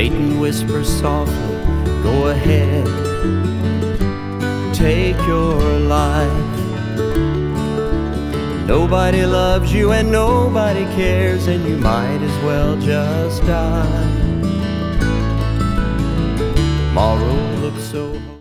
Satan whispers softly, go ahead, take your life. Nobody loves you and nobody cares, and you might as well just die. Tomorrow looks so